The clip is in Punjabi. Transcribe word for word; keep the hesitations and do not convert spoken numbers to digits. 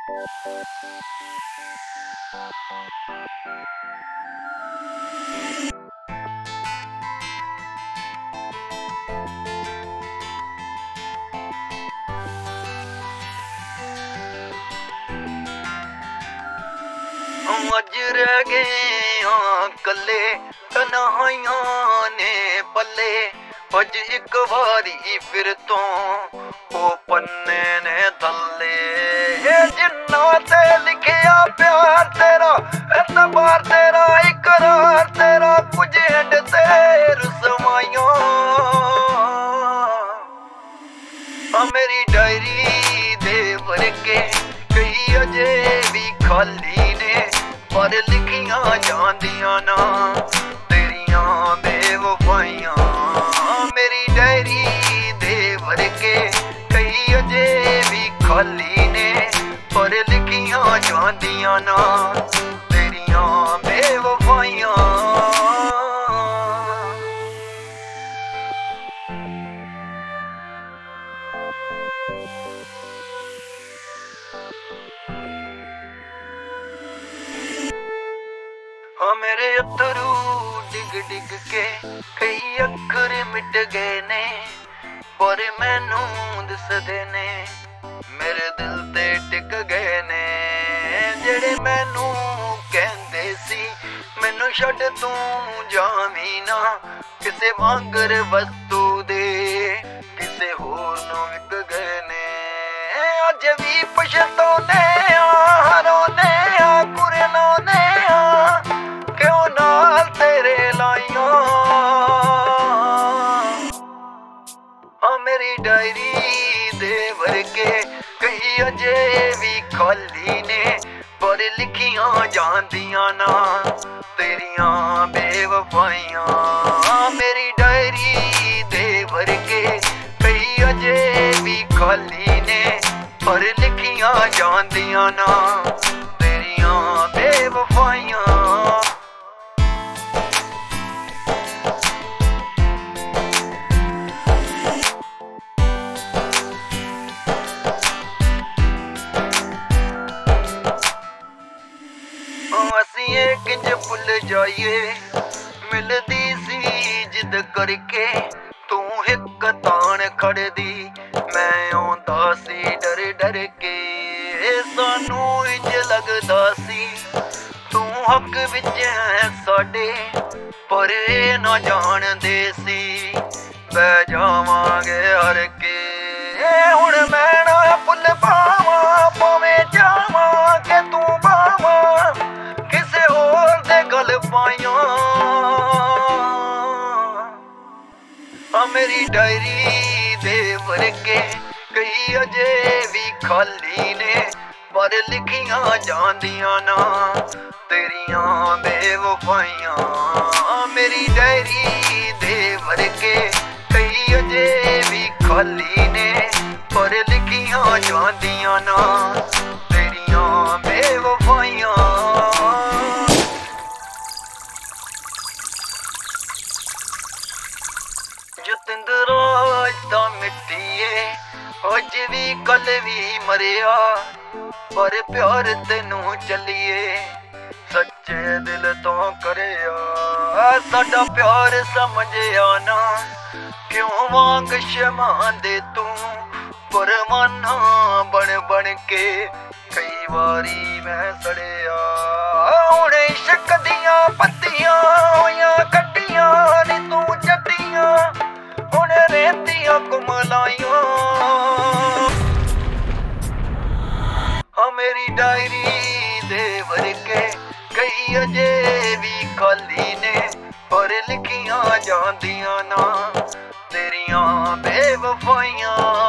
ਅੱਜ ਰਹਿ ਗਏ ਹਾਂ ਕੱਲੇ ਤਨਹਾਈਆਂ ਨੇ ਪੱਲੇ। ਅੱਜ ਇੱਕ ਵਾਰੀ ਫਿਰ ਤੋਂ ਉਹ ਪੰਨੇ ਨੇ ਥੱਲੇ। ਜਿੰਨਾ ਤੇ ਲਿਖਿਆ ਪਿਆਰ ਤੇਰਾ ਇਤਬਾਰ ਤੇਰਾ ਇਕਰਾਰ ਤੇਰਾ ਕੁਝ ਹੱਡ ਤੇ ਰਸਮਾਈਆਂ। ਆ ਮੇਰੀ ਡਾਇਰੀ ਦੇ ਵਰਗੇ ਕਈ ਅਜੇ ਵੀ ਖਾਲੀ ਨੇ ਪਰ ਲਿਖੀਆਂ ਜਾਂਦੀਆਂ ਨਾ ਤੇਰੀਆਂ ਬੇਵਫਾਈਆਂ। ਮੇਰੀ ਡਾਇਰੀ ਦੇ ਵਰਗੇ ਕਈ ਅਜੇ ਵੀ ਖਾਲੀ ਨੇ ਪਰ ਲਿਖੀਆਂ ਜਾਂਦੀਆਂ ਨਾ ਤੇਰੀਆਂ ਬੇਵਫਾਈਆਂ। ਹਾਂ ਮੇਰੇ ਅੱਥਰੂ ਡਿੱਗ ਡਿੱਗ ਕੇ ਕਈ ਅੱਖਰ ਮਿਟ ਗਏ ਨੇ ਪਰ ਮੈਨੂੰ ਦਿਸਦੇ ਨੇ ਮੇਰੇ ਦਿਲ ਤੇ ਟਿਕ ਗਏ ਨੇ। ਜਿਹੜੇ ਮੈਨੂੰ ਕਹਿੰਦੇ ਸੀ ਮੈਨੂੰ ਛੱਡ ਤੂੰ ਜਾਵੀਂ ਨਾ ਕਿਸੇ ਵਾਂਗਰ ਵਸਤੂ ਦੇ ਕਿਸੇ ਹੋਰ ਨੂੰ ਵਿਕ ਗਏ ਨੇ। ਅੱਜ ਵੀ ਪਛਤਾਉਨੇ ਆ ਰੋਨੇ ਆ ਕੁਰਲਾਉਨੇ ਆ ਕਿਉਂ ਨਾਲ ਤੇਰੇ ਲਾਈਆਂ। ਆ ਮੇਰੀ ਡਾਇਰੀ ਦੇ ਵਰਗੇ ਕਈ ਅਜੇ ਵੀ ਖਾਲੀ ਨੇ ਪਰ ਲਿਖੀਆਂ ਜਾਂਦੀਆਂ ਨਾ ਤੇਰੀਆਂ ਬੇਵਫਾਈਆਂ। ਮੇਰੀ ਡਾਇਰੀ ਦੇ ਵਰਗੇ ਕਈ ਅਜੇ ਵੀ ਖਾਲੀ ਨੇ ਪਰ ਲਿਖੀਆਂ ਜਾਂਦੀਆਂ ਨਾ ਤੇਰੀਆਂ ਬੇਵਫਾਈਆਂ। ਅਸੀਂ ਇਹ ਕਿੰਜ ਭੁੱਲ ਜਾਈਏ ਮਿਲਦੀ ਸੀ ਜਿੱਦ ਕਰਕੇ ਤੂੰ ਇੱਕ ਤਾਣ ਖੜਦੀ ਮੈਂ ਆਉਂਦਾ ਸੀ ਡਰ ਡਰ ਕੇ। ਸਾਨੂੰ ਇੰਜ ਲੱਗਦਾ ਸੀ ਤੂੰ ਹੱਕ ਵਿੱਚ ਹੈ ਸਾਡੇ ਪਰ ਇਹ ਨਾ ਜਾਣਦੇ ਸੀ ਬਹਿ ਜਾਵਾਂਗੇ ਹਰ ਕੇ। ਹੁਣ ਮੈਂ ਨਾ ਭੁੱਲ ਪਾਵਾਂ ਭਾਵੇਂ ਜਾਵਾਂ ਕਿ ਤੂੰ ਪਾਵਾਂ ਕਿਸੇ ਹੋਰ ਦੇ ਗਲ ਪਾਈਆਂ। ਆ ਮੇਰੀ ਡਾਇਰੀ ਦੇ ਵਰਗੇ ਕਈ ਅਜੇ ਵੀ ਖਾਲੀ ਨੇ ਪਰ ਲਿਖੀਆਂ ਜਾਂਦੀਆਂ ਨਾ ਤੇਰੀਆਂ ਬੇਵਫਾਈਆਂ। ਮੇਰੀ ਡਾਇਰੀ ਦੇ ਵਰਗੇ ਕਈ ਅਜੇ ਵੀ ਖਾਲੀ ਨੇ ਪਰ ਲਿਖੀਆਂ ਜਾਂਦੀਆਂ ਨਾ ਤੇਰੀਆਂ ਬੇਵਫਾਈਆਂ। ਜਤਿੰਦਰਾ ਦਾ ਮਿੱਟੀਏ ਅੱਜ ਵੀ ਕੱਲ ਵੀ ਮਰਿਆ ਪਰ ਪਿਆਰ ਤੈਨੂੰ ਚੱਲੀਏ ਸੱਚੇ ਦਿਲ ਤੋਂ ਕਰਿਆ। ਸਾਡਾ ਪਿਆਰ ਸਮਝਿਆ ਨਾ ਕਿਉਂ ਵਾਂਗ ਸ਼ਮਾਂ ਦੇ ਤੂੰ ਪਰਵਾਨਾ ਬਣ ਬਣ ਕੇ ਕਈ ਵਾਰੀ ਮੈਂ ਸੜਿਆ। ਹੁਣ ਇਸ਼ਕ ਦੀਆਂ ਪੱਤੀਆਂ ਹੋਈਆਂ ਕੱਟੀਆਂ ਨੀ ਤੂੰ ਚੱਟੀਆਂ ਹੁਣ ਰਹਿੰਦੀਆਂ ਕੁਮਲਾਈਆਂ। ਹਾਂ ਮੇਰੀ ਡਾਇਰੀ ਦੇ ਵਰਗੇ ਕਈ ਅਜੇ ਵੀ ਖਾਲੀ ਨੇ ਪਰ ਲਿਖੀਆਂ ਜਾਂਦੀਆਂ ਨਾ ਤੇਰੀਆਂ ਬੇਵਫਾਈਆਂ।